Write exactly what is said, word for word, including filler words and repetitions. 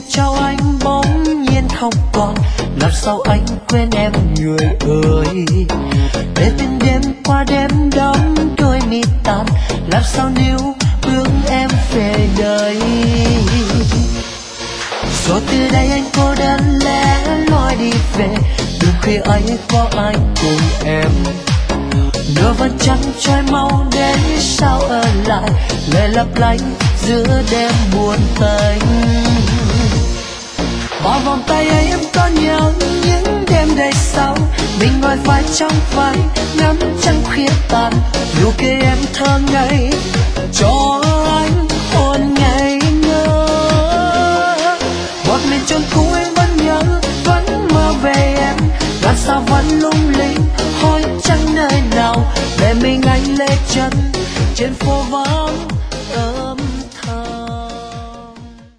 trao anh bỗng nhiên không còn. Làm sao anh quên em người ơi, để từng đêm qua đêm đắm đôi mi tàn. Làm sao níu bước em về đây, rồi từ đây anh cô đơn lẻ loi đi về. Đêm khuya ấy có ai cùng em, nửa vầng trăng trôi mau đến sao ở lại, lệ lấp lánh giữa đêm buồn tênh. Bao vòng tay ấy em có nhớ những đêm đầy sao, mình ngồi vai trong vai ngắm trăng khuya tàn. Nụ cười em thơ ngây cho anh hồn ngây ngơ, một mình chôn cũ em vẫn nhớ vẫn mơ về em. Ngàn sao vẫn lung linh hỏi chẳng nơi nào để mình anh lê chân trên phố vắng.